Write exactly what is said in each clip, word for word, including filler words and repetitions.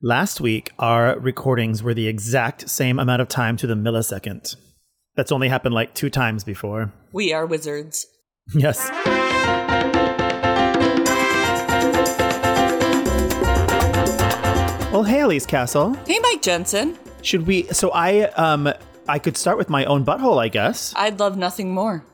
Last week, our recordings were the exact same amount of time to the millisecond. That's only happened like two times before. We are wizards. Yes. Well, hey, Elise Castle. Hey, Mike Jensen. Should we... So I, um, I could start with my own butthole, I guess. I'd love nothing more.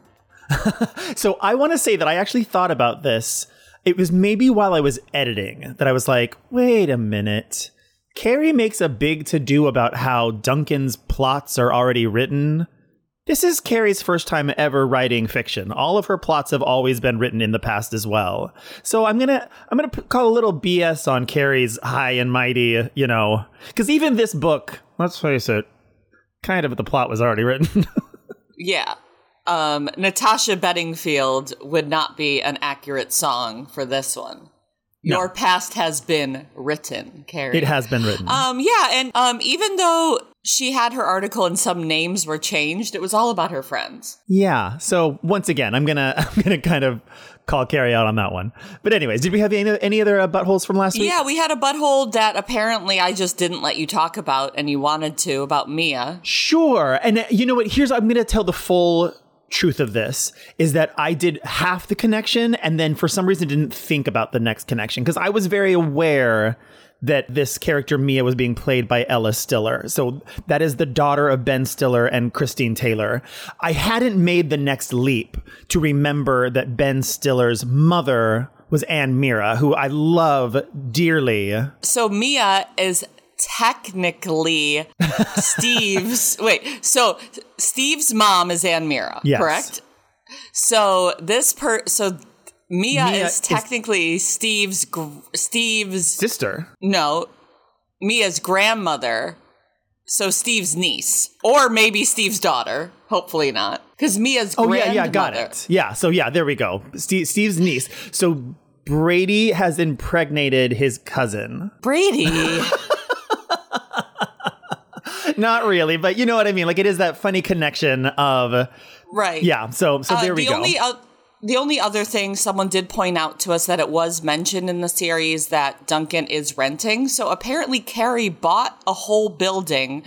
So I want to say that I actually thought about this. It was maybe while I was editing that I was like, wait a minute. Carrie makes a big to-do about how Duncan's plots are already written. This is Carrie's first time ever writing fiction. All of her plots have always been written in the past as well. So I'm gonna I'm gonna call a little B S on Carrie's high and mighty, you know, because even this book, let's face it, kind of the plot was already written. Yeah. Um, Natasha Bedingfield would not be an accurate song for this one. No. Your past has been written, Carrie. It has been written. Um, yeah, and um, even though she had her article and some names were changed, it was all about her friends. Yeah. So once again, I'm gonna I'm gonna kind of call Carrie out on that one. But anyways, did we have any any other uh, buttholes from last week? Yeah, we had a butthole that apparently I just didn't let you talk about, and you wanted to, about Mia. Sure. And uh, you know what? Here's I'm gonna tell the full truth of this is that I did half the connection and then for some reason didn't think about the next connection because I was very aware that this character Mia was being played by Ella Stiller. So that is the daughter of Ben Stiller and Christine Taylor. I hadn't made the next leap to remember that Ben Stiller's mother was Anne Mira, who I love dearly. So Mia is technically Steve's wait so Steve's mom is Anne Mira, yes. Correct? So this per so Mia, Mia is technically is Steve's gr- Steve's sister. No, Mia's grandmother. So Steve's niece, or maybe Steve's daughter. Hopefully not, because Mia's oh grandmother. yeah yeah got it yeah so yeah there we go Steve, Steve's niece. So Brady has impregnated his cousin Brady. Not really, but you know what I mean. Like it is that funny connection of right. Yeah. So so there uh, we the go. Only, uh, the only other thing someone did point out to us that it was mentioned in the series that Duncan is renting. So apparently Carrie bought a whole building,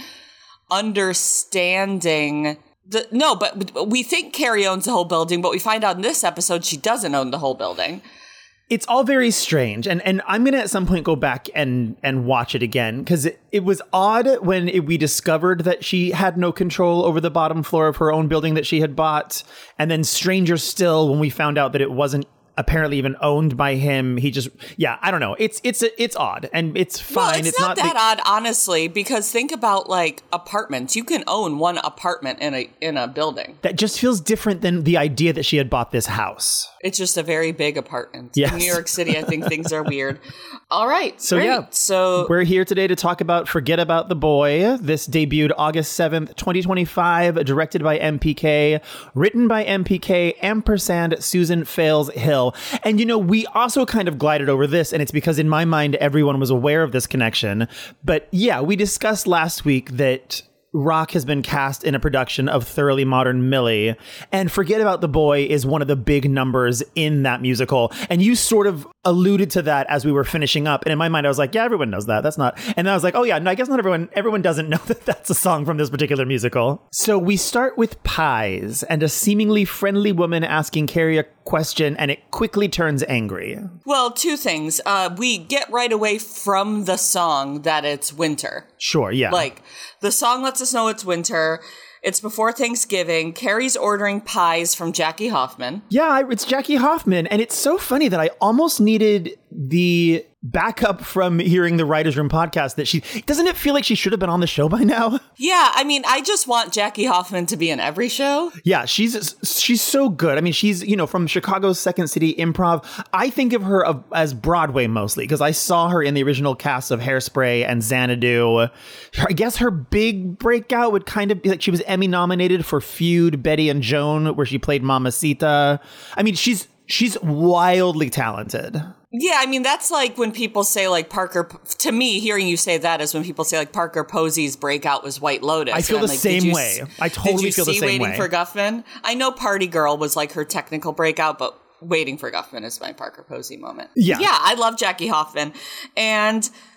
understanding the no, but we think Carrie owns the whole building, but we find out in this episode she doesn't own the whole building. It's all very strange, and and I'm gonna at some point go back and and watch it again because it, it was odd when it, we discovered that she had no control over the bottom floor of her own building that she had bought, and then stranger still when we found out that it wasn't apparently even owned by him. He just yeah I don't know. It's it's it's odd and it's fine. Well, it's, it's not, not that the- odd, honestly, because think about like apartments. You can own one apartment in a in a building. That just feels different than the idea that she had bought this house. It's just a very big apartment. Yes. In New York City, I think things are weird. All right. So great. yeah, so we're here today to talk about Forget About the Boy. This debuted August seventh, twenty twenty-five, directed by M P K, written by M P K, ampersand Susan Fales Hill. And you know, we also kind of glided over this, and it's because in my mind, everyone was aware of this connection. But yeah, we discussed last week that Rock has been cast in a production of Thoroughly Modern Millie, and Forget About the Boy is one of the big numbers in that musical. And you sort of alluded to that as we were finishing up. And in my mind, I was like, yeah, everyone knows that. That's not. And then I was like, oh yeah, no, I guess not everyone, everyone doesn't know that that's a song from this particular musical. So we start with pies and a seemingly friendly woman asking Carrie a question, and it quickly turns angry. Well, two things. Uh, we get right away from the song that it's winter. Sure, yeah. Like, the song lets us know it's winter. It's before Thanksgiving. Carrie's ordering pies from Jackie Hoffman. Yeah, it's Jackie Hoffman. And it's so funny that I almost needed the backup from hearing the Writers Room podcast that she, doesn't it feel like she should have been on the show by now? Yeah, I mean, I just want Jackie Hoffman to be in every show. Yeah, she's she's so good. I mean, she's, you know, from Chicago's Second City Improv. I think of her of, as Broadway mostly because I saw her in the original cast of Hairspray and Xanadu. I guess her big breakout would kind of be like she was Emmy nominated for Feud, Betty and Joan, where she played Mamacita. I mean, she's she's wildly talented. Yeah, I mean, that's like when people say, like, Parker, to me, hearing you say that is when people say, like, Parker Posey's breakout was White Lotus. I feel and the like, same you, way. I totally feel the same way. Did you see Waiting for Guffman? I know Party Girl was, like, her technical breakout, but Waiting for Guffman is my Parker Posey moment. Yeah. Yeah, I love Jackie Hoffman. And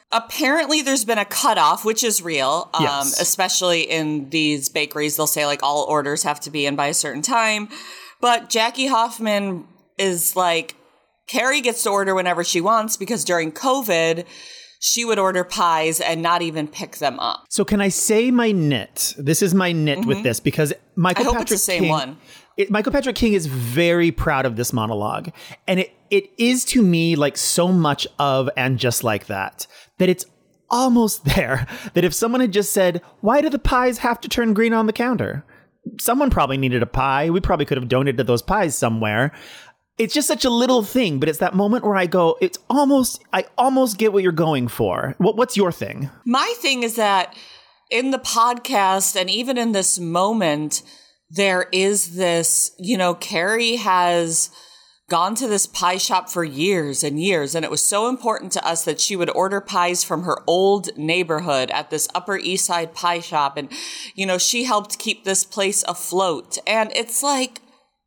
Apparently there's been a cutoff, which is real, um, Yes. especially in these bakeries. They'll say like all orders have to be in by a certain time. But Jackie Hoffman is like, Carrie gets to order whenever she wants because during COVID, she would order pies and not even pick them up. So can I say my nit? This is my nit mm-hmm. with this because Michael I hope Patrick it's the same King, one. It, Michael Patrick King is very proud of this monologue. And it it is to me like so much of And Just Like That, that it's almost there. That if someone had just said, why do the pies have to turn green on the counter? Someone probably needed a pie. We probably could have donated those pies somewhere. It's just such a little thing, but it's that moment where I go, it's almost, I almost get what you're going for. What, what's your thing? My thing is that in the podcast and even in this moment, there is this, you know, Carrie has gone to this pie shop for years and years, and it was so important to us that she would order pies from her old neighborhood at this Upper East Side pie shop. And, you know, she helped keep this place afloat. And it's like,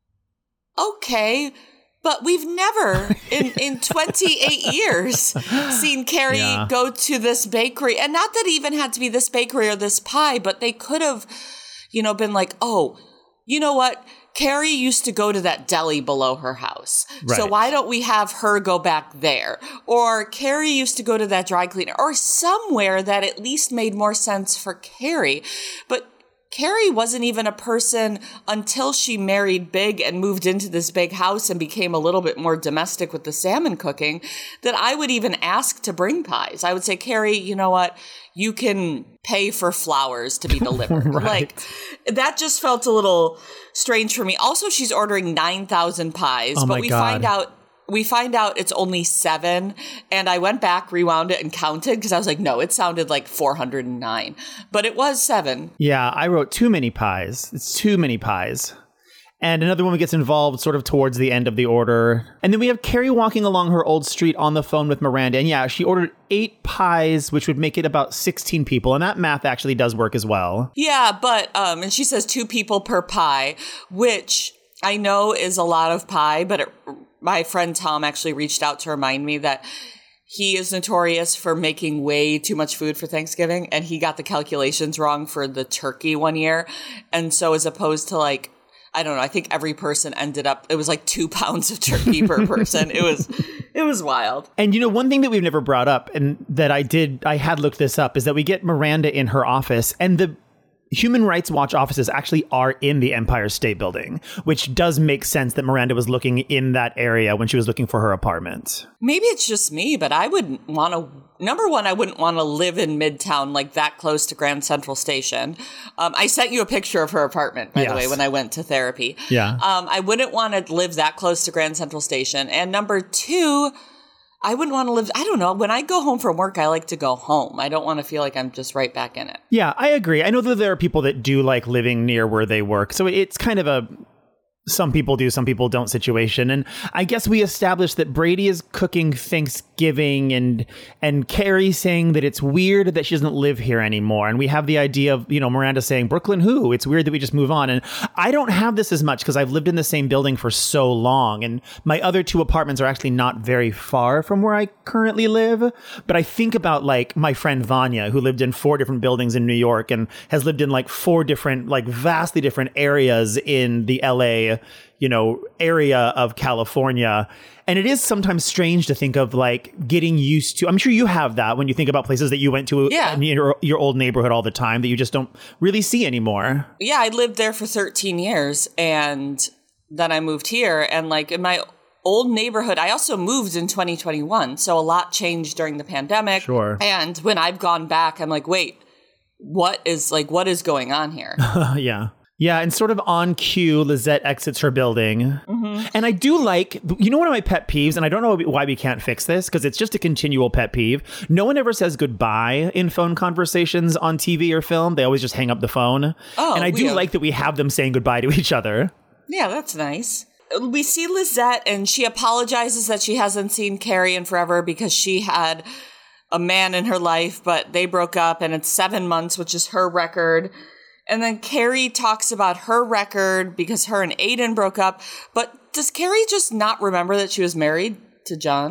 okay, but we've never in, in twenty-eight years seen Carrie yeah. go to this bakery. And not that it even had to be this bakery or this pie, but they could have, you know, been like, oh, you know what? Carrie used to go to that deli below her house. Right. So why don't we have her go back there? Or Carrie used to go to that dry cleaner or somewhere that at least made more sense for Carrie. But Carrie wasn't even a person until she married big and moved into this big house and became a little bit more domestic with the salmon cooking that I would even ask to bring pies. I would say, Carrie, you know what? You can pay for flowers to be delivered. Right. Like, that just felt a little strange for me. Also, she's ordering nine thousand pies, oh but my we God. find out We find out it's only seven, and I went back, rewound it, and counted because I was like, no, it sounded like four hundred nine, but it was seven. Yeah, I wrote too many pies. It's too many pies. And another woman gets involved sort of towards the end of the order. And then we have Carrie walking along her old street on the phone with Miranda. And yeah, she ordered eight pies, which would make it about sixteen people. And that math actually does work as well. Yeah, but, um, and she says two people per pie, which I know is a lot of pie, but it, my friend Tom actually reached out to remind me that he is notorious for making way too much food for Thanksgiving. And he got the calculations wrong for the turkey one year. And so as opposed to like, I don't know, I think every person ended up, it was like two pounds of turkey per person. It was, it was wild. And you know, one thing that we've never brought up and that I did, I had looked this up is that we get Miranda in her office and the Human Rights Watch offices actually are in the Empire State Building, which does make sense that Miranda was looking in that area when she was looking for her apartment. Maybe it's just me, but I wouldn't want to, number one, I wouldn't want to live in Midtown like that close to Grand Central Station. Um, I sent you a picture of her apartment, by yes. the way, when I went to therapy. Yeah. Um, I wouldn't want to live that close to Grand Central Station. And number two, I wouldn't want to live, I don't know, when I go home from work, I like to go home. I don't want to feel like I'm just right back in it. Yeah, I agree. I know that there are people that do like living near where they work. So it's kind of a some people do, some people don't situation. And I guess we established that Brady is cooking Thanksgiving and and Carrie saying that it's weird that she doesn't live here anymore. And we have the idea of, you know, Miranda saying, Brooklyn who? It's weird that we just move on. And I don't have this as much because I've lived in the same building for so long. And my other two apartments are actually not very far from where I currently live. But I think about like my friend Vanya, who lived in four different buildings in New York and has lived in like four different, like vastly different areas in the L A, you know, area of California. And it is sometimes strange to think of like getting used to, I'm sure you have that when you think about places that you went to yeah. in your, your old neighborhood all the time that you just don't really see anymore. Yeah, I lived there for thirteen years and then I moved here. And like in my old neighborhood, I also moved in twenty twenty-one. So a lot changed during the pandemic. Sure. And when I've gone back, I'm like, wait, what is like, what is going on here? Yeah. Yeah, and sort of on cue, Lizette exits her building. Mm-hmm. And I do like, you know, one of my pet peeves, and I don't know why we can't fix this, because it's just a continual pet peeve. No one ever says goodbye in phone conversations on T V or film. They always just hang up the phone. Oh, and I do have- like that we have them saying goodbye to each other. Yeah, that's nice. We see Lizette, and she apologizes that she hasn't seen Carrie in forever because she had a man in her life, but they broke up, and it's seven months, which is her record. And then Carrie talks about her record because her and Aiden broke up. But does Carrie just not remember that she was married to John?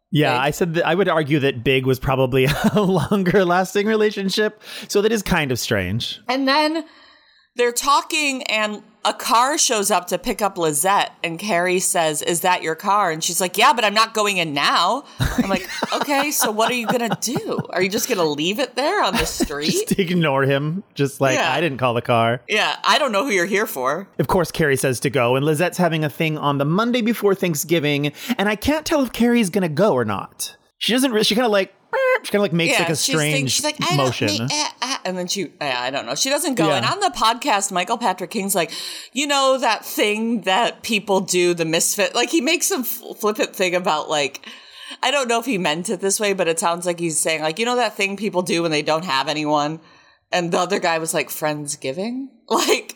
Yeah, Big. I said that I would argue that Big was probably a longer lasting relationship. So that is kind of strange. And then they're talking and a car shows up to pick up Lizette, and Carrie says, "Is that your car?" And she's like, "Yeah, but I'm not going in now." I'm like, okay, so what are you going to do? Are you just going to leave it there on the street? Just ignore him. Just like, Yeah. I didn't call the car. Yeah, I don't know who you're here for. Of course, Carrie says to go, and Lizette's having a thing on the Monday before Thanksgiving, and I can't tell if Carrie's going to go or not. She doesn't, re- she kind of like, she kind of like makes Yeah, like a she's think- strange she's like, I motion. Don't, me, eh, eh, and then she, eh, I don't know. She doesn't go. Yeah. And on the podcast, Michael Patrick King's like, you know, that thing that people do, the misfit, like he makes some f- flippant thing about like, I don't know if he meant it this way, but it sounds like he's saying like, you know, that thing people do when they don't have anyone. And the other guy was like, Friendsgiving? Like,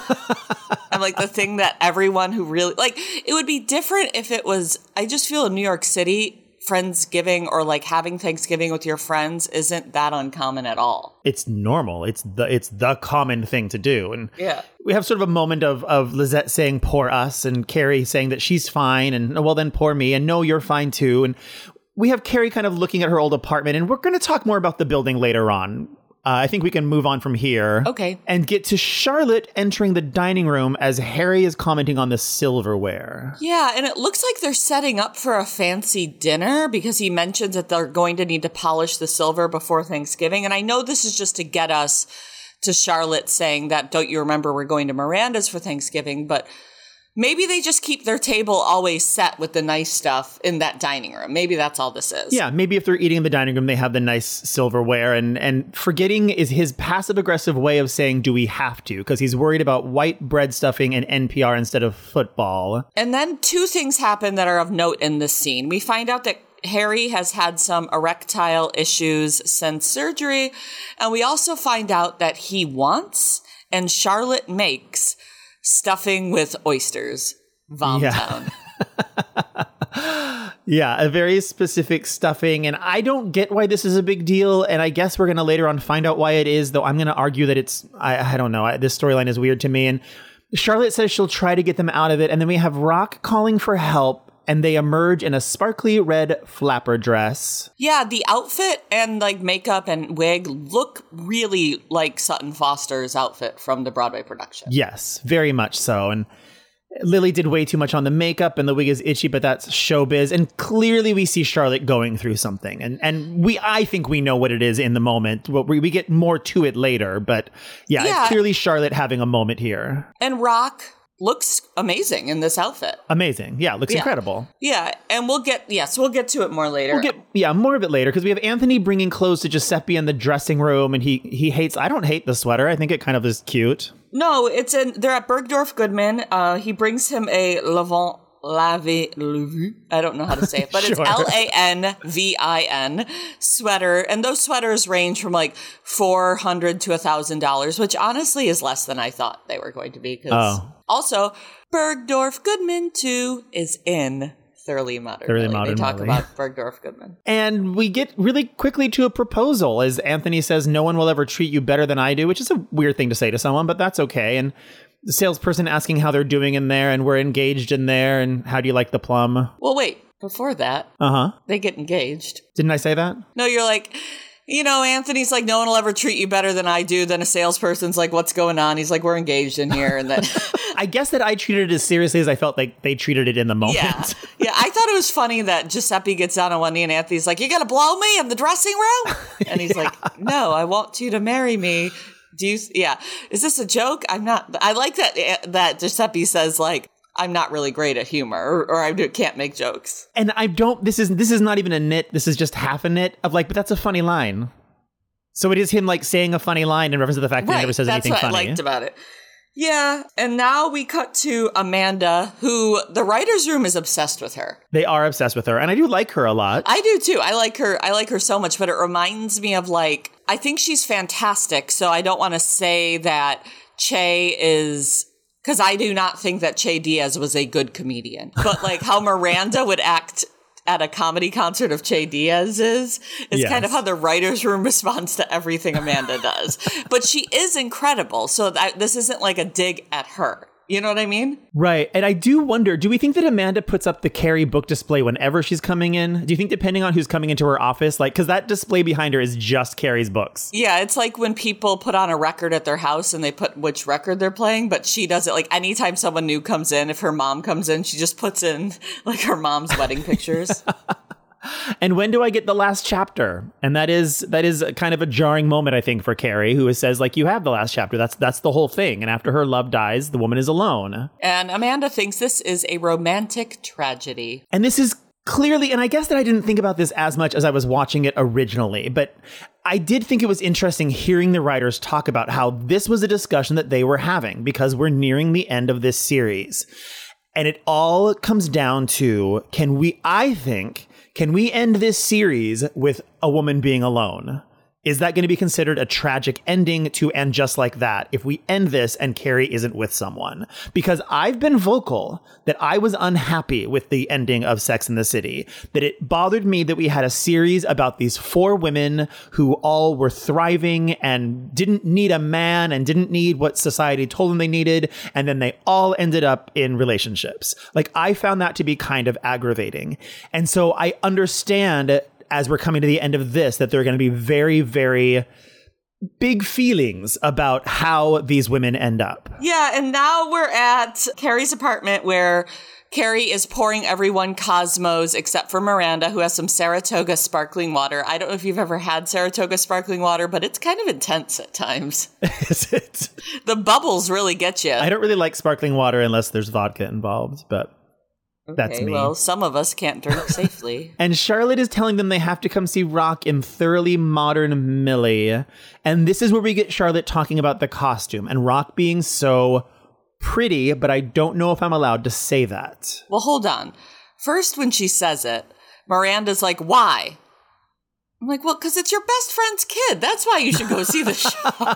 I'm like, the thing that everyone who really, like, it would be different if it was, I just feel in New York City, Friendsgiving or like having Thanksgiving with your friends isn't that uncommon at all. It's normal. It's the it's the common thing to do. And Yeah. we have sort of a moment of of Lizette saying poor us and Carrie saying that she's fine and well then poor me and no you're fine too. And we have Carrie kind of looking at her old apartment, and we're going to talk more about the building later on. Uh, I think we can move on from here. Okay. And get to Charlotte entering the dining room as Harry is commenting on the silverware. Yeah, and it looks like they're setting up for a fancy dinner because he mentions that they're going to need to polish the silver before Thanksgiving. And I know this is just to get us to Charlotte saying that, don't you remember we're going to Miranda's for Thanksgiving? But maybe they just keep their table always set with the nice stuff in that dining room. Maybe that's all this is. Yeah, maybe if they're eating in the dining room, they have the nice silverware. And, and forgetting is his passive-aggressive way of saying, do we have to? Because he's worried about white bread stuffing and N P R instead of football. And then two things happen that are of note in this scene. We find out that Harry has had some erectile issues since surgery. And we also find out that he wants, and Charlotte makes, stuffing with oysters. Vomtown. Yeah. Yeah, a very specific stuffing. And I don't get why this is a big deal. And I guess we're going to later on find out why it is, though I'm going to argue that it's, I, I don't know, I, this storyline is weird to me. And Charlotte says she'll try to get them out of it. And then we have Rock calling for help. And they emerge in a sparkly red flapper dress. Yeah, the outfit and like makeup and wig look really like Sutton Foster's outfit from the Broadway production. Yes, very much so. And Lily did way too much on the makeup and the wig is itchy, but that's showbiz. And clearly we see Charlotte going through something. And and we I think we know what it is in the moment. We, we get more to it later. But yeah, Yeah. it's clearly Charlotte having a moment here. And Rock looks amazing in this outfit. Amazing. Yeah, looks Yeah. incredible. Yeah, and we'll get, yes, we'll get to it more later. We'll get, yeah, more of it later because we have Anthony bringing clothes to Giuseppe in the dressing room, and he he hates. I don't hate the sweater. I think it kind of is cute. No, it's in, they're at Bergdorf Goodman. Uh, he brings him a Levant Lavé Levu. I don't know how to say it, but Sure. it's L A N V I N sweater. And those sweaters range from like four hundred dollars to one thousand dollars, which honestly is less than I thought they were going to be. Because Oh. also, Bergdorf Goodman too is in Thoroughly Modern. Thoroughly Millie. Modern They talk Millie. about Bergdorf Goodman. And we get really quickly to a proposal as Anthony says, no one will ever treat you better than I do, which is a weird thing to say to someone, but that's okay. And the salesperson asking how they're doing in there, and we're engaged in there, and how do you like the plum? Well, wait, before that, Uh-huh. they get engaged. Didn't I say that? No, you're like, you know, Anthony's like, no one will ever treat you better than I do. Then a salesperson's like, what's going on? He's like, we're engaged in here. And then, I guess that I treated it as seriously as I felt like they treated it in the moment. yeah. Yeah. I thought it was funny that Giuseppe gets down on one knee and Anthony's like, you're going to blow me in the dressing room? And he's like, no, I want you to marry me. Do you, yeah. Is this a joke? I'm not, I like that, that Giuseppe says like, I'm not really great at humor, or, or I do, can't make jokes. And I don't, this is this is not even a nit, this is just half a nit of like, but that's a funny line. So it is him like saying a funny line in reference to the fact that he never says that's anything what funny. I liked about it. Yeah, and now we cut to Amanda, who the writer's room is obsessed with her. They are obsessed with her, and I do like her a lot. I do too. I like her. I like her so much, but it reminds me of like, I think she's fantastic. So I don't want to say that Che is, because I do not think that Che Diaz was a good comedian, but like how Miranda would act at a comedy concert of Che Diaz's is Yes. kind of how the writer's room responds to everything Amanda does. But she is incredible. So that, this isn't like a dig at her. You know what I mean? Right. And I do wonder, do we think that Amanda puts up the Carrie book display whenever she's coming in? Do you think depending on who's coming into her office, like, because that display behind her is just Carrie's books? Yeah, it's like when people put on a record at their house and they put which record they're playing, but she does it like anytime someone new comes in, if her mom comes in, she just puts in like her mom's wedding pictures. And when do I get the last chapter? And that is that is kind of a jarring moment, I think, for Carrie, who says, like, you have the last chapter. That's that's the whole thing. And after her love dies, the woman is alone. And Amanda thinks this is a romantic tragedy. And this is clearly, and I guess that I didn't think about this as much as I was watching it originally, but I did think it was interesting hearing the writers talk about how this was a discussion that they were having because we're nearing the end of this series. And it all comes down to, can we, I think... Can we end this series with a woman being alone? Is that going to be considered a tragic ending to end just like that if we end this and Carrie isn't with someone? Because I've been vocal that I was unhappy with the ending of Sex and the City, that it bothered me that we had a series about these four women who all were thriving and didn't need a man and didn't need what society told them they needed. And then they all ended up in relationships. Like, I found that to be kind of aggravating. And so I understand, as we're coming to the end of this, that there are going to be very, very big feelings about how these women end up. Yeah, and now we're at Carrie's apartment where Carrie is pouring everyone Cosmos except for Miranda, who has some Saratoga sparkling water. I don't know if you've ever had Saratoga sparkling water, but it's kind of intense at times. Is it? The bubbles really get you. I don't really like sparkling water unless there's vodka involved, but... That's okay, me. Well, some of us can't drink safely. And Charlotte is telling them they have to come see Rock in thoroughly modern Millie. And this is where we get Charlotte talking about the costume and Rock being so pretty, but I don't know if I'm allowed to say that. Well, hold on. First, when she says it, Miranda's like, why? I'm like, well, because it's your best friend's kid. That's why you should go see the show.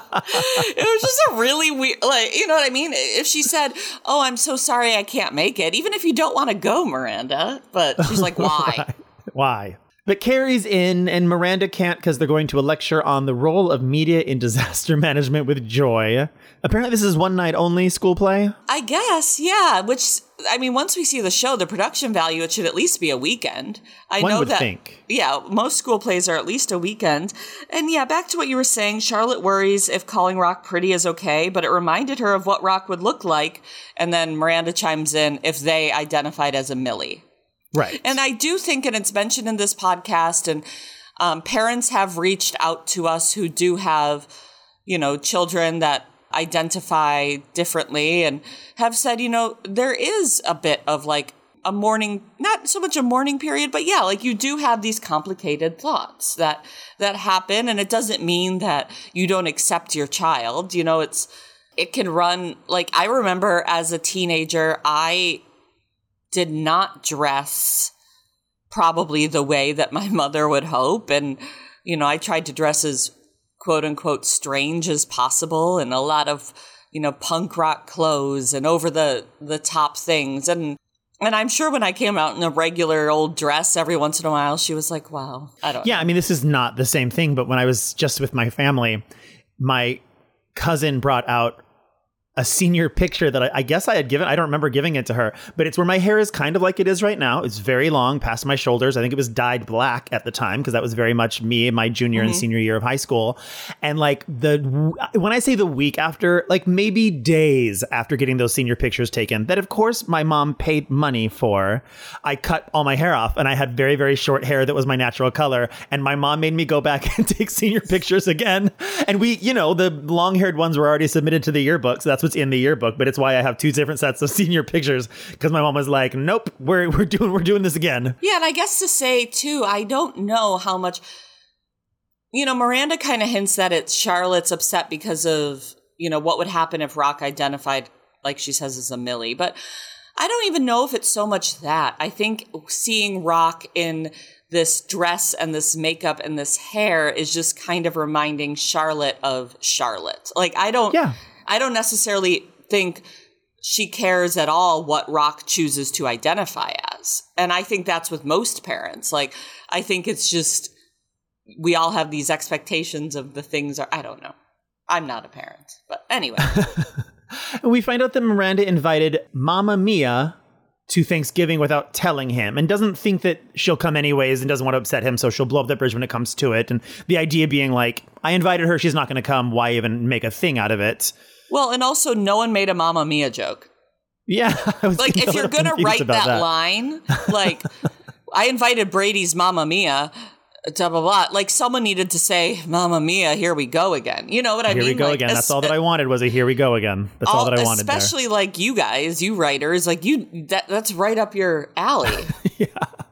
It was just a really weird, like, you know what I mean? If she said, oh, I'm so sorry I can't make it, even if you don't want to go, Miranda. But she's like, why? Why? But Carrie's in and Miranda can't because they're going to a lecture on the role of media in disaster management with Joy. Apparently this is one night only school play. I guess, yeah. Which, I mean, once we see the show, the production value, it should at least be a weekend. I One know would that, think. Yeah, most school plays are at least a weekend. And yeah, back to what you were saying, Charlotte worries if calling Rock pretty is okay, but it reminded her of what Rock would look like. And then Miranda chimes in if they identified as a Millie. Right. And I do think, and it's mentioned in this podcast, and um, parents have reached out to us who do have, you know, children that identify differently and have said, you know, there is a bit of like a mourning, not so much a mourning period, but yeah, like you do have these complicated thoughts that that happen. And it doesn't mean that you don't accept your child. You know, it's it can run, like I remember as a teenager, I did not dress probably the way that my mother would hope. And, you know, I tried to dress as quote unquote strange as possible and a lot of, you know, punk rock clothes and over the, the top things. And, and I'm sure when I came out in a regular old dress every once in a while, she was like, wow, I don't Yeah, know. I mean, this is not the same thing, but when I was just with my family, my cousin brought out a senior picture that I, I guess I had given. I don't remember giving it to her, but it's where my hair is kind of like it is right now. It's very long past my shoulders. I think it was dyed black at the time because that was very much me in my junior mm-hmm. and senior year of high school. And like the, when I say the week after, like maybe days after getting those senior pictures taken, that of course my mom paid money for, I cut all my hair off and I had very, very short hair that was my natural color. And my mom made me go back and take senior pictures again. And we, you know, the long haired ones were already submitted to the yearbook. So that's what's in the yearbook, but it's why I have two different sets of senior pictures because my mom was like, nope, we're we're doing we're doing this again. Yeah, and I guess to say too, I don't know how much, you know, Miranda kind of hints that it's Charlotte's upset because of, you know, what would happen if Rock identified, like she says, as a Millie. But I don't even know if it's so much that. I think seeing Rock in this dress and this makeup and this hair is just kind of reminding Charlotte of Charlotte. Like, I don't, yeah. I don't necessarily think she cares at all what Rock chooses to identify as. And I think that's with most parents. Like, I think it's just, we all have these expectations of the things are, I don't know. I'm not a parent, but anyway. And we find out that Miranda invited Mamma Mia to Thanksgiving without telling him and doesn't think that she'll come anyways and doesn't want to upset him. So she'll blow up that bridge when it comes to it. And the idea being like, I invited her. She's not going to come. Why even make a thing out of it? Well, and also no one made a Mamma Mia joke. Yeah. I was like if you're going to write that, that line, like I invited Brady's Mamma Mia, blah, blah, blah. Like someone needed to say, Mamma Mia, here we go again. You know what I here mean? Here we go like, again. That's all that I wanted was a here we go again. That's all, all that I wanted Especially there. like you guys, you writers, like you, that that's right up your alley. Yeah.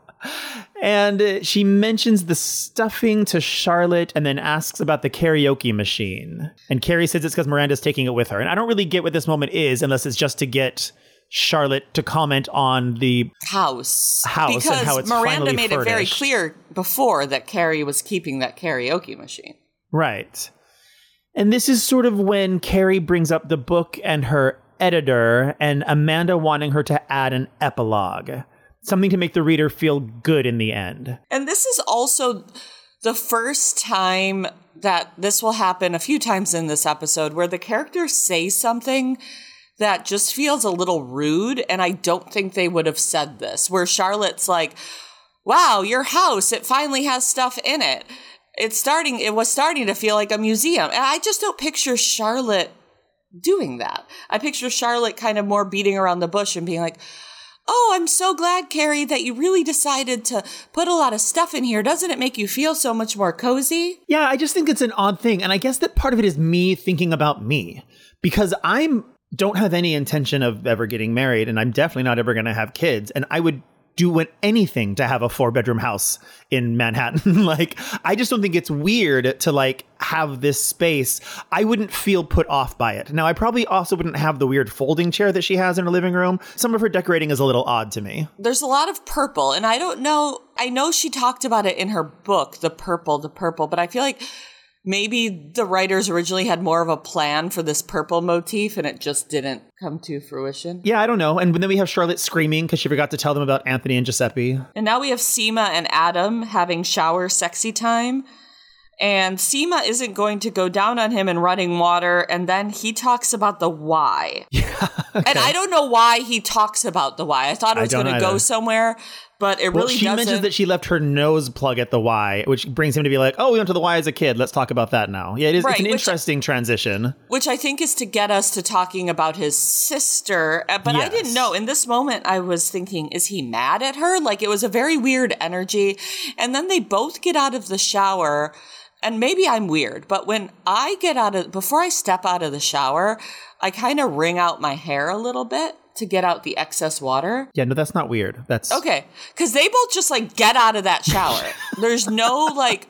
And uh, she mentions the stuffing to Charlotte and then asks about the karaoke machine. And Carrie says it's because Miranda's taking it with her. And I don't really get what this moment is unless it's just to get Charlotte to comment on the house. House because and how it's Miranda finally made furnished. it very clear before that Carrie was keeping that karaoke machine. Right. And this is sort of when Carrie brings up the book and her editor and Amanda wanting her to add an epilogue. Something to make the reader feel good in the end. And this is also the first time that this will happen a few times in this episode where the characters say something that just feels a little rude. And I don't think they would have said this, where Charlotte's like, wow, your house, it finally has stuff in it. It's starting, it was starting to feel like a museum. And I just don't picture Charlotte doing that. I picture Charlotte kind of more beating around the bush and being like, oh, I'm so glad, Carrie, that you really decided to put a lot of stuff in here. Doesn't it make you feel so much more cozy? Yeah, I just think it's an odd thing. And I guess that part of it is me thinking about me. Because I'm don't have any intention of ever getting married. And I'm definitely not ever going to have kids. And I would do anything to have a four bedroom house in Manhattan. Like, I just don't think it's weird to like have this space. I wouldn't feel put off by it. Now, I probably also wouldn't have the weird folding chair that she has in her living room. Some of her decorating is a little odd to me. There's a lot of purple, and I don't know. I know she talked about it in her book, the purple, the purple, but I feel like maybe the writers originally had more of a plan for this purple motif and it just didn't come to fruition. Yeah, I don't know. And then we have Charlotte screaming because she forgot to tell them about Anthony and Giuseppe. And now we have Seema and Adam having shower sexy time. And Seema isn't going to go down on him in running water. And then he talks about the why. Yeah, okay. And I don't know why he talks about the why. I thought it was going to go somewhere, but it well, really she doesn't. She mentions that she left her nose plug at the Y, which brings him to be like, oh, we went to the Y as a kid. Let's talk about that now. Yeah, it is. Right, it's an which, interesting transition. Which I think is to get us to talking about his sister. But yes. I didn't know. In this moment, I was thinking, is he mad at her? Like, it was a very weird energy. And then they both get out of the shower. And maybe I'm weird, but when I get out of, before I step out of the shower, I kind of wring out my hair a little bit to get out the excess water. Yeah, no, that's not weird. That's okay. Because they both just like get out of that shower. There's no like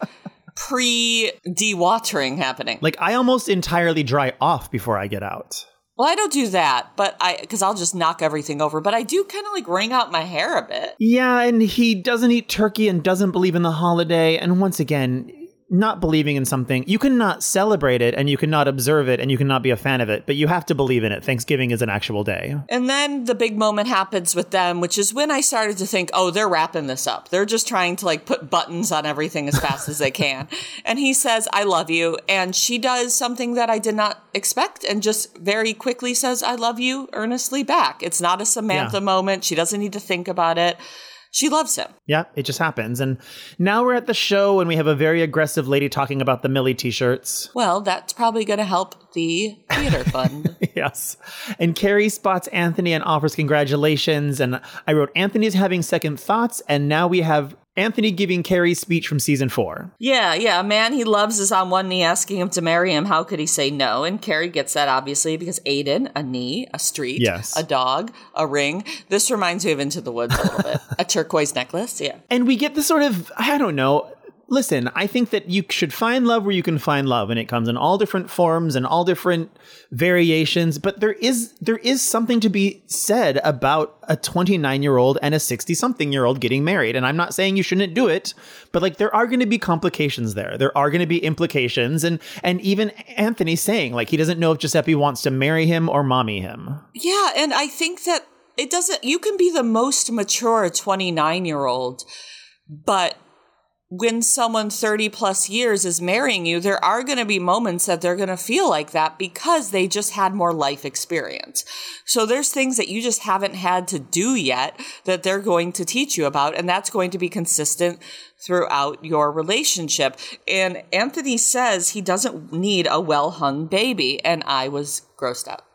pre-dewatering happening. Like I almost entirely dry off before I get out. Well, I don't do that, but I, because I'll just knock everything over. But I do kind of like wring out my hair a bit. Yeah, and he doesn't eat turkey and doesn't believe in the holiday. And once again, not believing in something, you cannot celebrate it and you cannot observe it and you cannot be a fan of it, but you have to believe in it. Thanksgiving is an actual day. And then the big moment happens with them, which is when I started to think, oh, they're wrapping this up. They're just trying to like put buttons on everything as fast as they can. And he says, I love you. And she does something that I did not expect and just very quickly says, I love you earnestly back. It's not a Samantha yeah. moment. She doesn't need to think about it. She loves him. Yeah, it just happens. And now we're at the show and we have a very aggressive lady talking about the Millie t-shirts. Well, that's probably going to help the theater fund. Yes. And Carrie spots Anthony and offers congratulations. And I wrote, Anthony's having second thoughts. And now we have Anthony giving Carrie's speech from season four. Yeah, yeah. A man he loves is on one knee asking him to marry him. How could he say no? And Carrie gets that, obviously, because Aiden, a knee, a street, yes. a dog, a ring. This reminds me of Into the Woods a little bit. A turquoise necklace, yeah. And we get this sort of, I don't know, listen, I think that you should find love where you can find love, and it comes in all different forms and all different variations. But there is there is something to be said about a twenty-nine-year-old and a sixty-something-year-old getting married. And I'm not saying you shouldn't do it, but like there are going to be complications there. There are going to be implications. And and even Anthony saying like he doesn't know if Giuseppe wants to marry him or mommy him. Yeah, and I think that it doesn't. You can be the most mature twenty-nine-year-old, but when someone thirty plus years is marrying you, there are going to be moments that they're going to feel like that because they just had more life experience. So there's things that you just haven't had to do yet that they're going to teach you about, and that's going to be consistent throughout your relationship. And Anthony says he doesn't need a well-hung baby, and I was grossed out.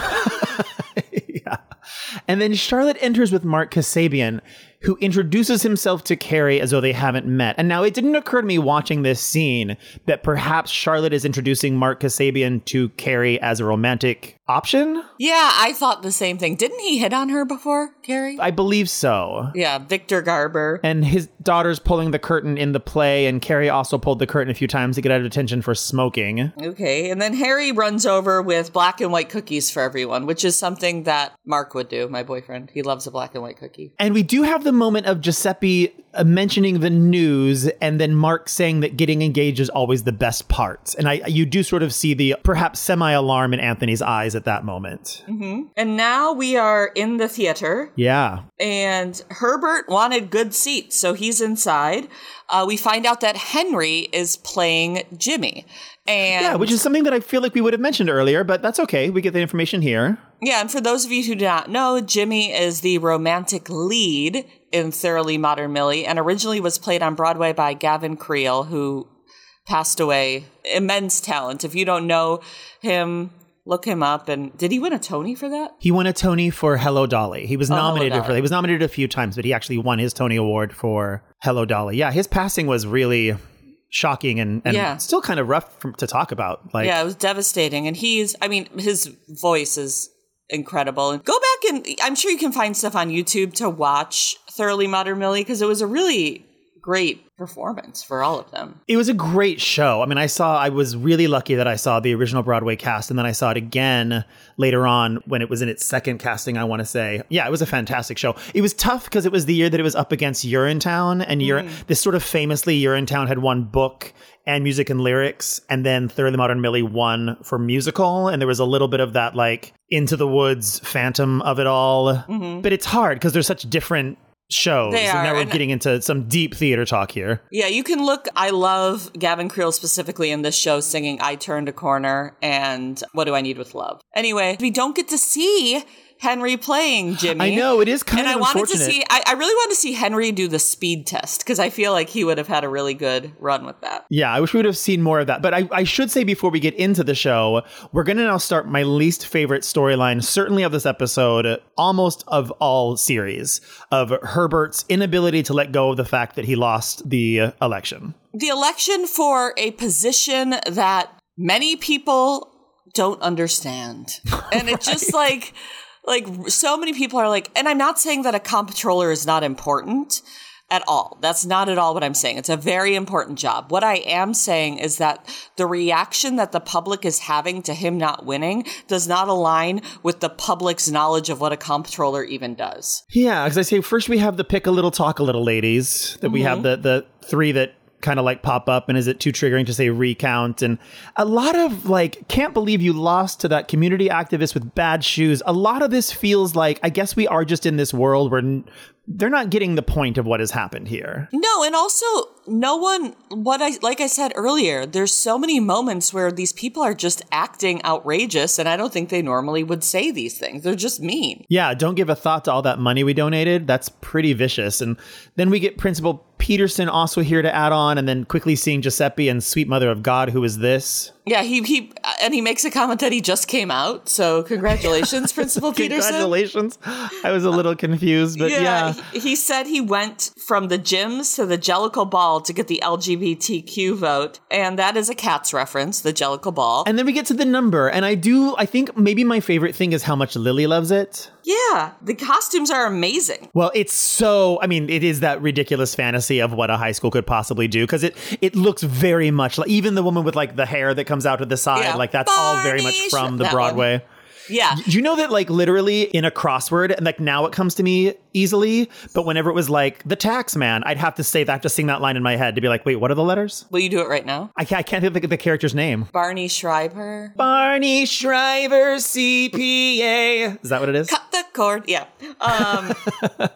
Yeah. And then Charlotte enters with Mark Kasabian, who introduces himself to Carrie as though they haven't met. And now it didn't occur to me watching this scene that perhaps Charlotte is introducing Mark Kasabian to Carrie as a romantic option? Yeah, I thought the same thing. Didn't he hit on her before, Carrie? I believe so. Yeah, Victor Garber. And his daughter's pulling the curtain in the play, and Carrie also pulled the curtain a few times to get out of detention for smoking. Okay, and then Harry runs over with black and white cookies for everyone, which is something that Mark would do, my boyfriend. He loves a black and white cookie. And we do have the moment of Giuseppe uh, mentioning the news, and then Mark saying that getting engaged is always the best part. And I, you do sort of see the perhaps semi-alarm in Anthony's eyes at that moment. Mm-hmm. And now we are in the theater. Yeah. And Herbert wanted good seats, so he's inside. Uh, we find out that Henry is playing Jimmy. And yeah, which is something that I feel like we would have mentioned earlier, but that's okay. We get the information here. Yeah, and for those of you who do not know, Jimmy is the romantic lead in Thoroughly Modern Millie, and originally was played on Broadway by Gavin Creel, who passed away. Immense talent. If you don't know him, look him up. And did he win a Tony for that? He won a Tony for Hello Dolly. He was Oh, nominated Hello for Dolly. He was nominated a few times, but he actually won his Tony Award for Hello Dolly. Yeah, his passing was really shocking and, and Yeah. still kind of rough from, to talk about. Like, Yeah, it was devastating. And he's, I mean, his voice is incredible. And go back and I'm sure you can find stuff on YouTube to watch Thoroughly Modern Millie, because it was a really great performance for all of them. It was a great show. I mean, I saw, I was really lucky that I saw the original Broadway cast, and then I saw it again later on when it was in its second casting, I want to say. Yeah, it was a fantastic show. It was tough because it was the year that it was up against Urinetown, and Ur- Mm. this sort of famously, Urinetown had won book and music and lyrics, and then Thoroughly Modern Millie won for musical, and there was a little bit of that, like, Into the Woods phantom of it all. Mm-hmm. But it's hard because there's such different shows. They and are, now we're and- getting into some deep theater talk here. Yeah, you can look. I love Gavin Creel specifically in this show singing I Turned a Corner and What Do I Need with Love. Anyway, we don't get to see Henry playing Jimmy. I know, it is kind and of I wanted unfortunate. to see, I, I really wanted to see Henry do the speed test, because I feel like he would have had a really good run with that. Yeah, I wish we would have seen more of that. But I, I should say before we get into the show, we're going to now start my least favorite storyline, certainly of this episode, almost of all series, of Herbert's inability to let go of the fact that he lost the uh, election. The election for a position that many people don't understand. And it just like... Like, so many people are like, and I'm not saying that a comptroller is not important at all. That's not at all what I'm saying. It's a very important job. What I am saying is that the reaction that the public is having to him not winning does not align with the public's knowledge of what a comptroller even does. Yeah, because I say first we have the pick a little, talk a little ladies, that mm-hmm. we have the the three that kind of like pop up, and is it too triggering to say recount? And a lot of like, can't believe you lost to that community activist with bad shoes. A lot of this feels like, I guess we are just in this world where n- they're not getting the point of what has happened here. No, and also no one, what I, like I said earlier, there's so many moments where these people are just acting outrageous, and I don't think they normally would say these things. They're just mean. Yeah, don't give a thought to all that money we donated. That's pretty vicious. And then we get Principal Peterson also here to add on, and then quickly seeing Giuseppe and Sweet Mother of God, who is this? Yeah, he he and he makes a comment that he just came out. So congratulations, Principal Peterson. Congratulations. I was a little confused, but yeah. yeah. He, he said he went from the gyms to the Jellicle Ball to get the L G B T Q vote. And that is a Cats reference, the Jellicle Ball. And then we get to the number. And I do, I think maybe my favorite thing is how much Lily loves it. Yeah, the costumes are amazing. Well, it's so, I mean, it is that ridiculous fantasy of what a high school could possibly do, because it, it looks very much like, even the woman with like the hair that comes out to the side, yeah. like that's Barney all very much from the that Broadway. One. Yeah. Do you know that like literally in a crossword, and like now it comes to me easily, but whenever it was like the tax man, I'd have to say that, to sing that line in my head to be like, wait, what are the letters? Will you do it right now? I can't, I can't think of the character's name. Barney Schreiber. Barney Schreiber, C P A. Is that what it is? Cut the cord. Yeah. Um,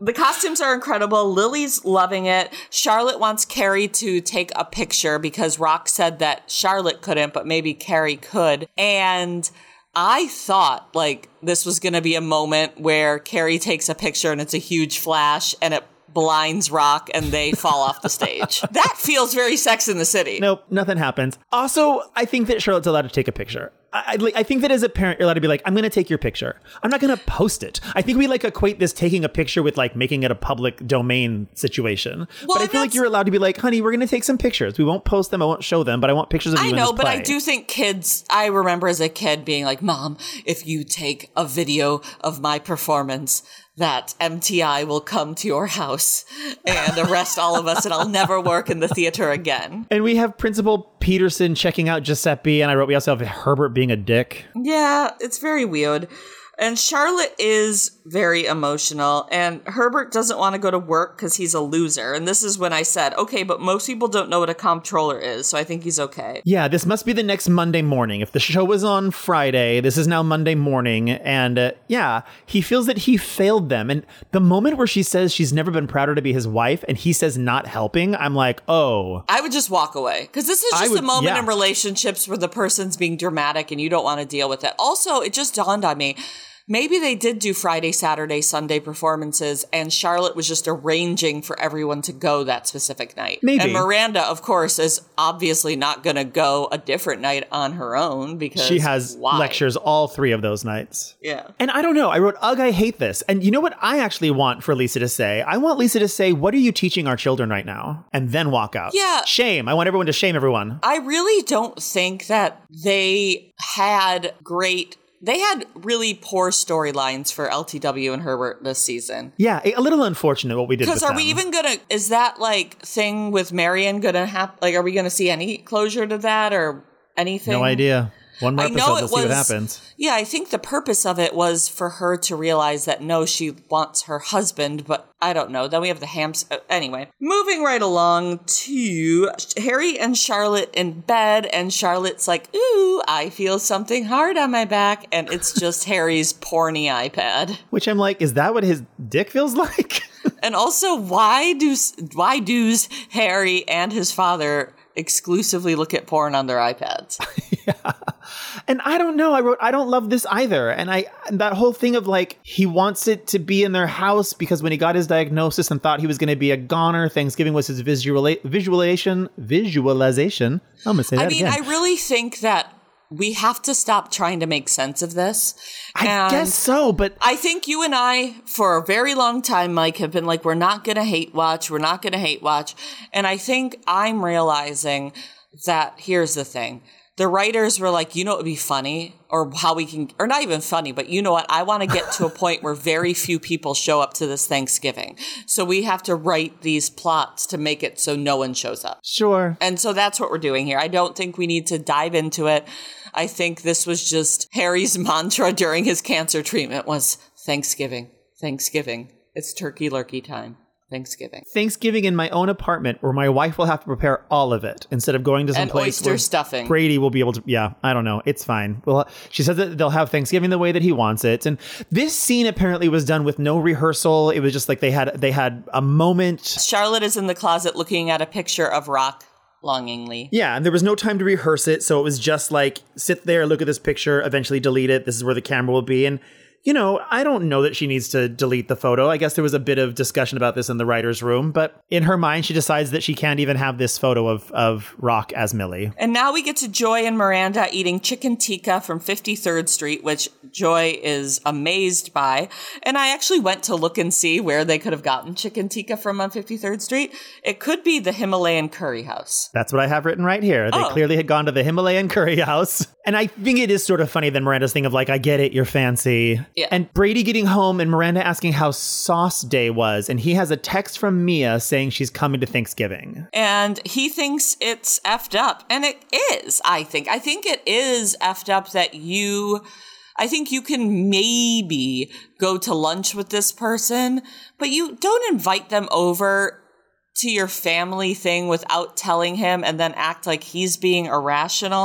The costumes are incredible. Lily's loving it. Charlotte wants Carrie to take a picture because Rock said that Charlotte couldn't, but maybe Carrie could. And I thought, like, this was going to be a moment where Carrie takes a picture and it's a huge flash and it blinds Rock and they fall off the stage. That feels very Sex in the City. Nope, nothing happens. Also, I think that Charlotte's allowed to take a picture. I, I, I think that as a parent, you're allowed to be like, I'm going to take your picture. I'm not going to post it. I think we like equate this taking a picture with like making it a public domain situation. Well, but I feel like you're allowed to be like, honey, we're going to take some pictures. We won't post them. I won't show them, but I want pictures of you I in know, this but play. I do think kids, I remember as a kid being like, Mom, if you take a video of my performance, that M T I will come to your house and arrest all of us and I'll never work in the theater again. And we have Principal Peterson checking out Giuseppe, and I wrote, we also have Herbert being a dick. Yeah, it's very weird. And Charlotte is very emotional, and Herbert doesn't want to go to work because he's a loser. And this is when I said, okay, but most people don't know what a comptroller is, so I think he's okay. Yeah, this must be the next Monday morning. If the show was on Friday, this is now Monday morning. And uh, yeah, he feels that he failed them. And the moment where she says she's never been prouder to be his wife, and he says not helping, I'm like, oh. I would just walk away. Because this is I just would- a moment yeah. in relationships where the person's being dramatic and you don't want to deal with it. Also, it just dawned on me. Maybe they did do Friday, Saturday, Sunday performances, and Charlotte was just arranging for everyone to go that specific night. Maybe. And Miranda, of course, is obviously not going to go a different night on her own because She has why? lectures all three of those nights. Yeah. And I don't know. I wrote, ugh, I hate this. And you know what I actually want for Lisa to say? I want Lisa to say, what are you teaching our children right now? And then walk out. Yeah. Shame. I want everyone to shame everyone. I really don't think that they had great... They had really poor storylines for L T W and Herbert this season. Yeah, a little unfortunate what we did with Because are them. we even gonna, is that like thing with Marion gonna happen? Like, are we gonna see any closure to that or anything? No idea. One more I episode, know we'll it see what was- happens. Yeah, I think the purpose of it was for her to realize that no, she wants her husband, but I don't know. Then we have the hams. uh, Anyway, moving right along to Harry and Charlotte in bed, and Charlotte's like, ooh, I feel something hard on my back, and it's just Harry's porny iPad. Which I'm like, is that what his dick feels like? And also, why do why does Harry and his father exclusively look at porn on their iPads? Yeah. And I don't know. I wrote, I don't love this either. And I, and that whole thing of like, he wants it to be in their house because when he got his diagnosis and thought he was going to be a goner, Thanksgiving was his visual, visualization, visualization. I'm going to say that I mean, again. I really think that we have to stop trying to make sense of this. I And guess so, but I think you and I, for a very long time, Mike, have been like, we're not going to hate watch. We're not going to hate watch. And I think I'm realizing that here's the thing. The writers were like, you know, it would be funny or how we can, or not even funny, but you know what? I want to get to a point where very few people show up to this Thanksgiving. So we have to write these plots to make it so no one shows up. sure. And so that's what we're doing here. I don't think we need to dive into it. I think this was just Harry's mantra during his cancer treatment was Thanksgiving, Thanksgiving. It's turkey lurkey time. Thanksgiving. Thanksgiving in my own apartment where my wife will have to prepare all of it instead of going to some And place oyster where stuffing. Brady will be able to. Yeah, I don't know. It's fine. Well, she says that they'll have Thanksgiving the way that he wants it. And this scene apparently was done with no rehearsal. It was just like they had they had a moment. Charlotte is in the closet looking at a picture of Rock longingly. Yeah, and there was no time to rehearse it. So it was just like, sit there, look at this picture, eventually delete it. This is where the camera will be. And you know, I don't know that she needs to delete the photo. I guess there was a bit of discussion about this in the writer's room, but in her mind, she decides that she can't even have this photo of, of Rock as Millie. And now we get to Joy and Miranda eating chicken tikka from fifty-third Street, which Joy is amazed by. And I actually went to look and see where they could have gotten chicken tikka from on fifty-third Street. It could be the Himalayan Curry House. That's what I have written right here. They Oh. clearly had gone to the Himalayan Curry House. And I think it is sort of funny than Miranda's thing of like, I get it, you're fancy. Yeah. And Brady getting home and Miranda asking how Sauce Day was. And he has a text from Mia saying she's coming to Thanksgiving. And he thinks it's effed up. And it is, I think. I think it is effed up that you... I think you can maybe go to lunch with this person, but you don't invite them over to your family thing without telling him and then act like he's being irrational.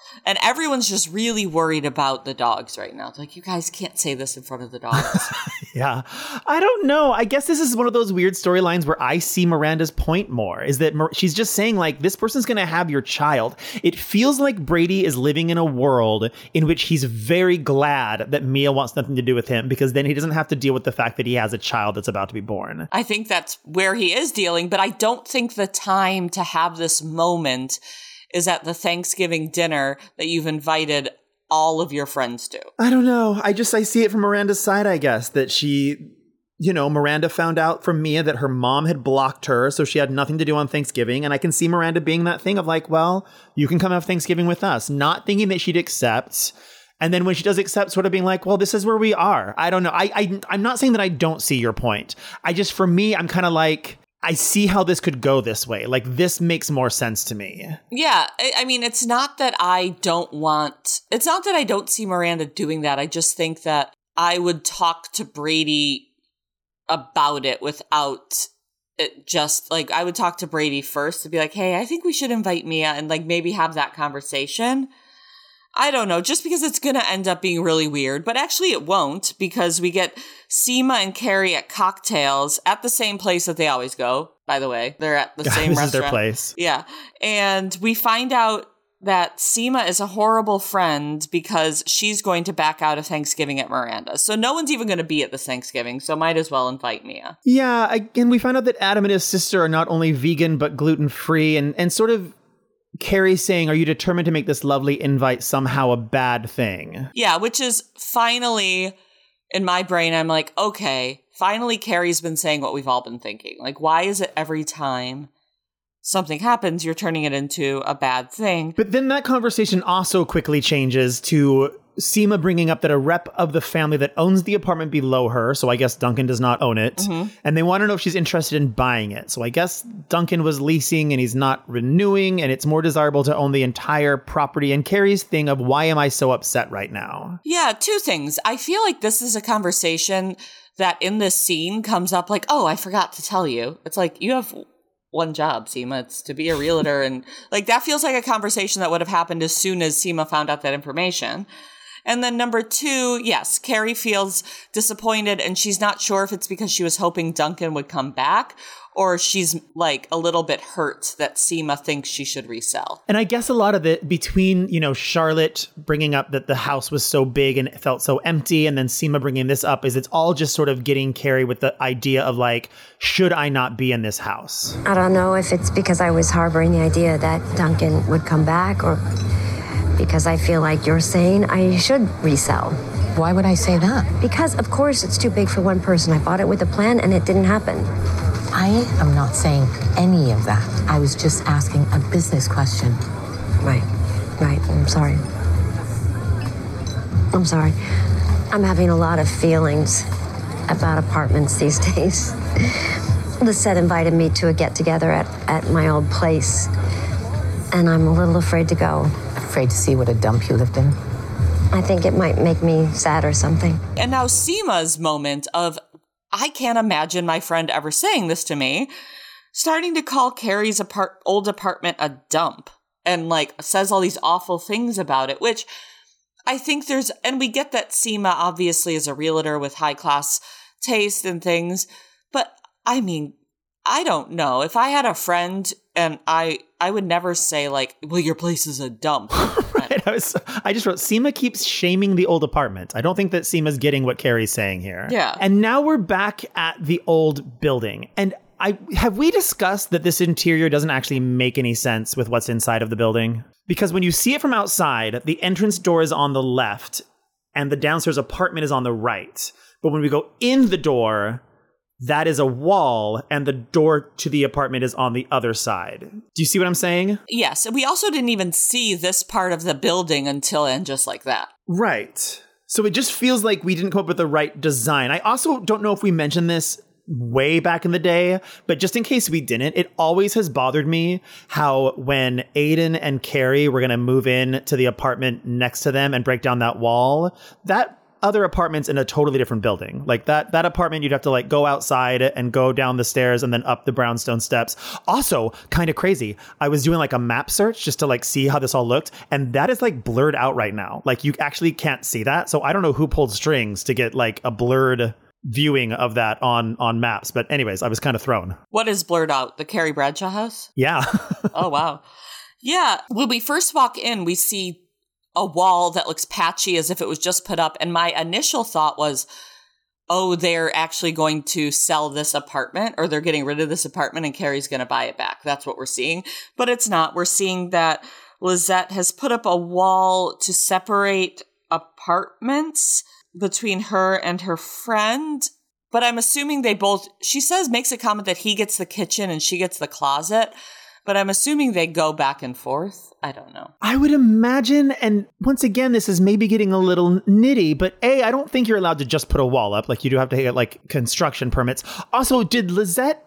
And everyone's just really worried about the dogs right now. It's like, you guys can't say this in front of the dogs. Yeah. I don't know. I guess this is one of those weird storylines where I see Miranda's point more, is that Mir- she's just saying, like, this person's going to have your child. It feels like Brady is living in a world in which he's very glad that Mia wants nothing to do with him, because then he doesn't have to deal with the fact that he has a child that's about to be born. I think that's where he is dealing, but I don't think the time to have this moment is at the Thanksgiving dinner that you've invited all of your friends to. I don't know. I just, I see it from Miranda's side, I guess, that she, you know, Miranda found out from Mia that her mom had blocked her, so she had nothing to do on Thanksgiving. And I can see Miranda being that thing of like, well, you can come have Thanksgiving with us, not thinking that she'd accept. And then when she does accept, sort of being like, well, this is where we are. I don't know. I, I I'm not saying that I don't see your point. I just, for me, I'm kind of like, I see how this could go this way. Like, this makes more sense to me. Yeah. I, I mean, it's not that I don't want, it's not that I don't see Miranda doing that. I just think that I would talk to Brady about it without it just, like, I would talk to Brady first to be like, hey, I think we should invite Mia and, like, maybe have that conversation. I don't know, just because it's going to end up being really weird. But actually it won't, because we get Seema and Carrie at cocktails at the same place that they always go, by the way. They're at the God, same this restaurant. This is their place. Yeah. And we find out that Seema is a horrible friend because she's going to back out of Thanksgiving at Miranda. So no one's even going to be at this Thanksgiving, so might as well invite Mia. Yeah, again, we find out that Adam and his sister are not only vegan, but gluten-free, and, and sort of Carrie saying, are you determined to make this lovely invite somehow a bad thing? Yeah, which is finally, in my brain, I'm like, okay, finally Carrie's been saying what we've all been thinking. Like, why is it every time something happens, you're turning it into a bad thing? But then that conversation also quickly changes to Seema bringing up that a rep of the family that owns the apartment below her, so I guess Duncan does not own it, mm-hmm. and they want to know if she's interested in buying it. So I guess Duncan was leasing and he's not renewing, and it's more desirable to own the entire property. And Carrie's thing of, why am I so upset right now? Yeah, two things. I feel like this is a conversation that in this scene comes up like, oh, I forgot to tell you. It's like, you have one job, Seema. It's to be a realtor. And like, that feels like a conversation that would have happened as soon as Seema found out that information. And then number two, yes, Carrie feels disappointed, and she's not sure if it's because she was hoping Duncan would come back, or she's like a little bit hurt that Seema thinks she should resell. And I guess a lot of it between, you know, Charlotte bringing up that the house was so big and it felt so empty, and then Seema bringing this up, is it's all just sort of getting Carrie with the idea of like, should I not be in this house? I don't know if it's because I was harboring the idea that Duncan would come back, or because I feel like you're saying I should resell. Why would I say that? Because, of course, it's too big for one person. I bought it with a plan, and it didn't happen. I am not saying any of that. I was just asking a business question. Right, right. I'm sorry. I'm sorry. I'm having a lot of feelings about apartments these days. Lisette invited me to a get-together at, at my old place, and I'm a little afraid to go. Afraid to see what a dump you lived in? I think it might make me sad or something. And now Seema's moment of, I can't imagine my friend ever saying this to me, starting to call Carrie's apart- old apartment a dump, and like says all these awful things about it, which I think there's, and we get that Seema obviously is a realtor with high class taste and things, but I mean, I don't know. If I had a friend, and I I would never say like, well, your place is a dump. Right. I was I just wrote, Seema keeps shaming the old apartment. I don't think that Seema's getting what Carrie's saying here. Yeah. And now we're back at the old building. And I have we discussed that this interior doesn't actually make any sense with what's inside of the building? Because when you see it from outside, the entrance door is on the left and the downstairs apartment is on the right. But when we go in the door, that is a wall, and the door to the apartment is on the other side. Do you see what I'm saying? Yes. And we also didn't even see this part of the building until and just like that. Right. So it just feels like we didn't come up with the right design. I also don't know if we mentioned this way back in the day, but just in case we didn't, it always has bothered me how when Aiden and Carrie were going to move in to the apartment next to them and break down that wall, that other apartments in a totally different building. Like that that apartment, you'd have to like go outside and go down the stairs and then up the brownstone steps. Also, kind of crazy. I was doing like a map search just to like see how this all looked, and that is like blurred out right now. Like you actually can't see that. So I don't know who pulled strings to get like a blurred viewing of that on on maps. But anyways, I was kind of thrown. What is blurred out? The Carrie Bradshaw house? Yeah. Oh, wow. Yeah. When we first walk in, we see a wall that looks patchy as if it was just put up. And my initial thought was, oh, they're actually going to sell this apartment, or they're getting rid of this apartment and Carrie's going to buy it back. That's what we're seeing. But it's not. We're seeing that Lizette has put up a wall to separate apartments between her and her friend. But I'm assuming they both, she says, makes a comment that he gets the kitchen and she gets the closet. But I'm assuming they go back and forth. I don't know. I would imagine, and once again, this is maybe getting a little nitty, but A, I don't think you're allowed to just put a wall up. Like, you do have to get, like, construction permits. Also, did Lizette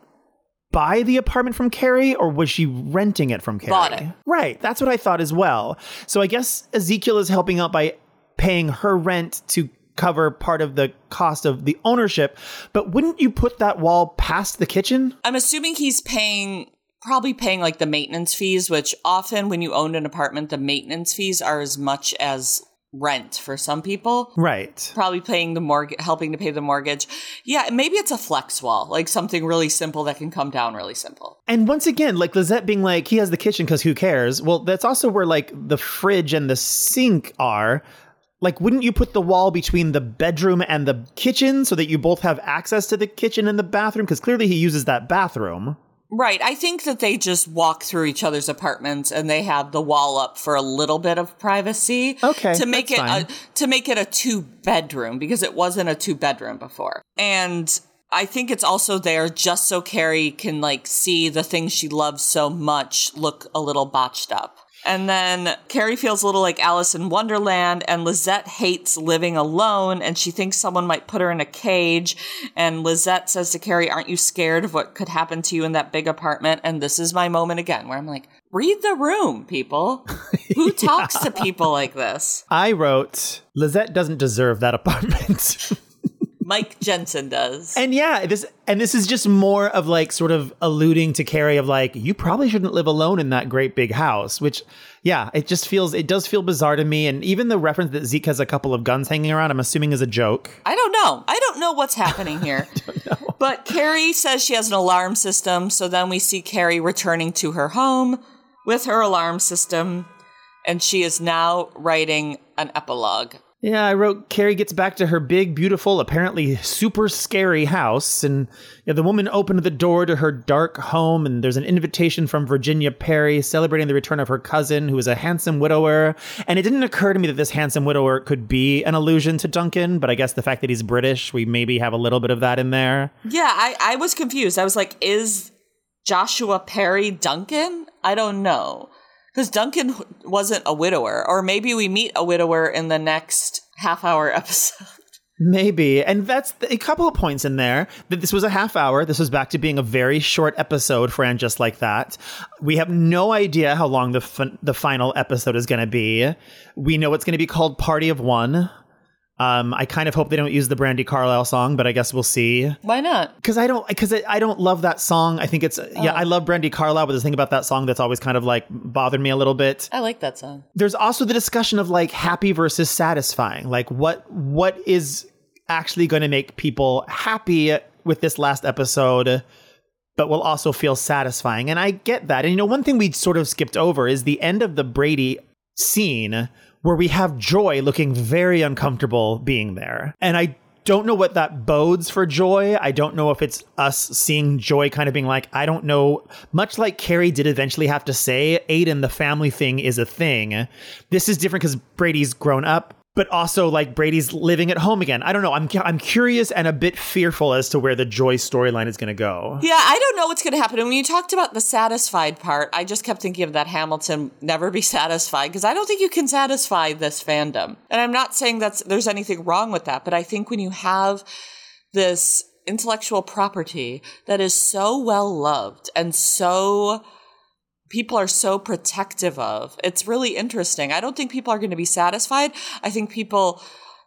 buy the apartment from Carrie, or was she renting it from Carrie? Bought it. Right, that's what I thought as well. So I guess Ezekiel is helping out by paying her rent to cover part of the cost of the ownership, but wouldn't you put that wall past the kitchen? I'm assuming he's paying... probably paying like the maintenance fees, which often when you own an apartment, the maintenance fees are as much as rent for some people. Right. Probably paying the mortgage, helping to pay the mortgage. Yeah, maybe it's a flex wall, like something really simple that can come down really simple. And once again, like Lizette being like, he has the kitchen because who cares? Well, that's also where like the fridge and the sink are. Like, wouldn't you put the wall between the bedroom and the kitchen so that you both have access to the kitchen and the bathroom? Because clearly he uses that bathroom. Right. I think that they just walk through each other's apartments and they have the wall up for a little bit of privacy. Okay. To make it fine. a, to make it a two bedroom, because it wasn't a two bedroom before. And I think it's also there just so Carrie can like see the things she loves so much look a little botched up. And then Carrie feels a little like Alice in Wonderland, and Lizette hates living alone, and she thinks someone might put her in a cage. And Lizette says to Carrie, aren't you scared of what could happen to you in that big apartment? And this is my moment again, where I'm like, read the room, people. Who talks to people like this? I wrote, Lizette doesn't deserve that apartment. Mike Jensen does. And yeah, this and this is just more of like sort of alluding to Carrie of like, you probably shouldn't live alone in that great big house, which, yeah, it just feels, it does feel bizarre to me. And even the reference that Zeke has a couple of guns hanging around, I'm assuming is a joke. I don't know. I don't know what's happening here. I don't know. But Carrie says she has an alarm system. So then we see Carrie returning to her home with her alarm system. And she is now writing an epilogue. Yeah, I wrote, Carrie gets back to her big, beautiful, apparently super scary house. And you know, the woman opened the door to her dark home. And there's an invitation from Virginia Perry celebrating the return of her cousin, who is a handsome widower. And it didn't occur to me that this handsome widower could be an allusion to Duncan. But I guess the fact that he's British, we maybe have a little bit of that in there. Yeah, I, I was confused. I was like, is Joshua Perry Duncan? I don't know. Because Duncan wasn't a widower, or maybe we meet a widower in the next half hour episode. Maybe. And that's a couple of points in there that this was a half hour. This was back to being a very short episode for And Just Like That. We have no idea how long the fin- the final episode is going to be. We know it's going to be called Party of One. Um, I kind of hope they don't use the Brandi Carlile song, but I guess we'll see. Why not? Because I don't, because I don't love that song. I think it's, oh. yeah, I love Brandi Carlile, but there's a thing about that song that's always kind of like bothered me a little bit. I like that song. There's also the discussion of like happy versus satisfying. Like what, what is actually going to make people happy with this last episode, but will also feel satisfying. And I get that. And you know, one thing we sort of skipped over is the end of the Brady scene, where we have Joy looking very uncomfortable being there. And I don't know what that bodes for Joy. I don't know if it's us seeing Joy kind of being like, I don't know, much like Carrie did eventually have to say, Aiden, the family thing is a thing. This is different because Brady's grown up, but also like Brady's living at home again. I don't know. I'm I'm curious and a bit fearful as to where the Joy storyline is going to go. Yeah, I don't know what's going to happen. And when you talked about the satisfied part, I just kept thinking of that Hamilton never be satisfied, because I don't think you can satisfy this fandom. And I'm not saying that there's anything wrong with that, but I think when you have this intellectual property that is so well loved and so people are so protective of, it's really interesting. I don't think people are going to be satisfied. I think people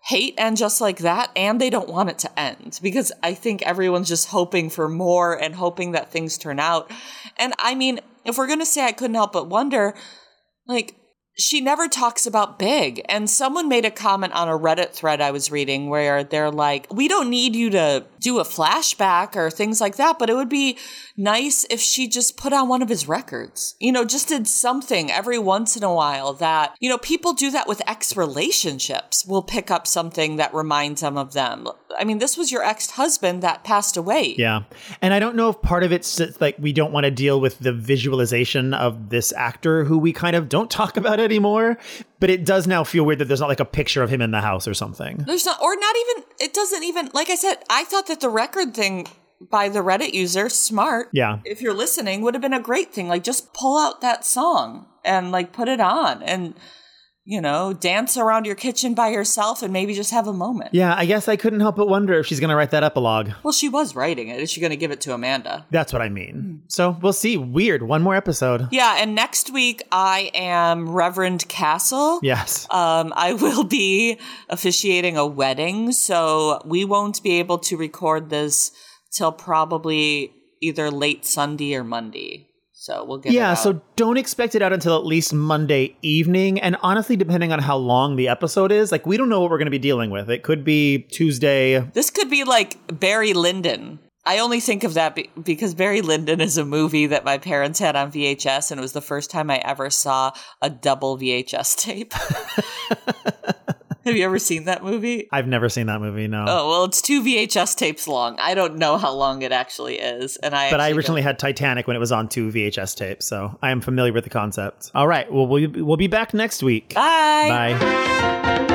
hate And Just Like That, and they don't want it to end, because I think everyone's just hoping for more and hoping that things turn out. And I mean, if we're going to say I couldn't help but wonder, like, she never talks about Big. And someone made a comment on a Reddit thread I was reading where they're like, we don't need you to do a flashback or things like that, but it would be nice if she just put on one of his records, you know, just did something every once in a while that, you know, people do that with ex relationships. Will pick up something that reminds them of them. I mean, this was your ex-husband that passed away. Yeah. And I don't know if part of it's like we don't want to deal with the visualization of this actor who we kind of don't talk about anymore. But it does now feel weird that there's not like a picture of him in the house or something. There's not, or not even, it doesn't even, like I said, I thought that the record thing by the Reddit user, smart. Yeah. If you're listening, would have been a great thing. Like, just pull out that song and like put it on and, you know, dance around your kitchen by yourself and maybe just have a moment. Yeah, I guess I couldn't help but wonder if she's going to write that epilogue. Well, she was writing it. Is she going to give it to Amanda? That's what I mean. So we'll see. Weird. One more episode. Yeah, and next week I am Reverend Castle. Yes. Um, I will be officiating a wedding, so we won't be able to record this till probably either late Sunday or Monday. So we'll get yeah, it out. So don't expect it out until at least Monday evening. And honestly, depending on how long the episode is, like, we don't know what we're going to be dealing with. It could be Tuesday. This could be like Barry Lyndon. I only think of that be- because Barry Lyndon is a movie that my parents had on V H S, and it was the first time I ever saw a double V H S tape. Have you ever seen that movie? I've never seen that movie, no. Oh, well, it's two V H S tapes long. I don't know how long it actually is. And I But I originally don't... had Titanic when it was on two V H S tapes, so I am familiar with the concept. All right, well, we'll, we'll be back next week. Bye. Bye.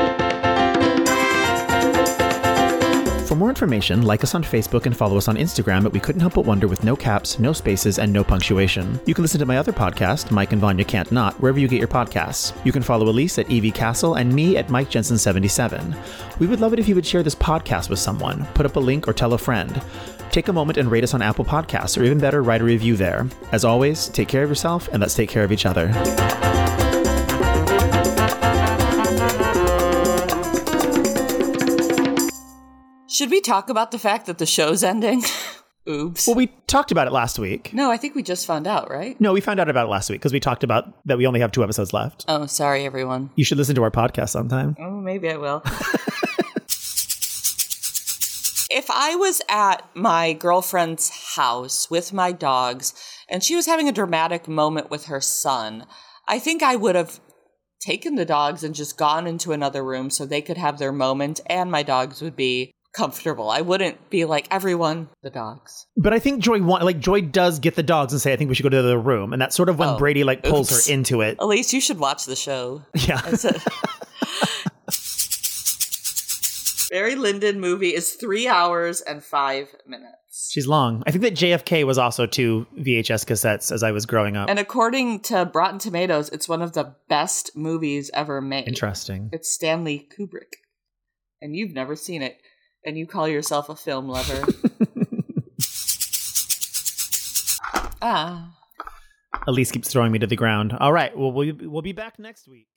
For more information, like us on Facebook and follow us on Instagram at We Couldn't Help But Wonder with no caps, no spaces, and no punctuation. You can listen to my other podcast, Mike and Vanya Can't Not, wherever you get your podcasts. You can follow Elise at Evie Castle and me at Mike Jensen seventy-seven. We would love it if you would share this podcast with someone, put up a link or tell a friend. Take a moment and rate us on Apple Podcasts, or even better, write a review there. As always, take care of yourself and let's take care of each other. Should we talk about the fact that the show's ending? Oops. Well, we talked about it last week. No, I think we just found out, right? No, we found out about it last week because we talked about that we only have two episodes left. Oh, sorry, everyone. You should listen to our podcast sometime. Oh, maybe I will. If I was at my girlfriend's house with my dogs and she was having a dramatic moment with her son, I think I would have taken the dogs and just gone into another room so they could have their moment and my dogs would be comfortable. I wouldn't be like, everyone, the dogs. But I think Joy want, like Joy does get the dogs and say, I think we should go to the other room. And that's sort of when Oh, Brady like pulls oops. her into it. Elise, you should watch the show. Yeah. It's a- Barry Lyndon movie is three hours and five minutes. She's long. I think that J F K was also two V H S cassettes as I was growing up. And according to Rotten Tomatoes, it's one of the best movies ever made. Interesting. It's Stanley Kubrick. And you've never seen it. And you call yourself a film lover. ah. Elise keeps throwing me to the ground. All right. Well, we'll, we'll be back next week.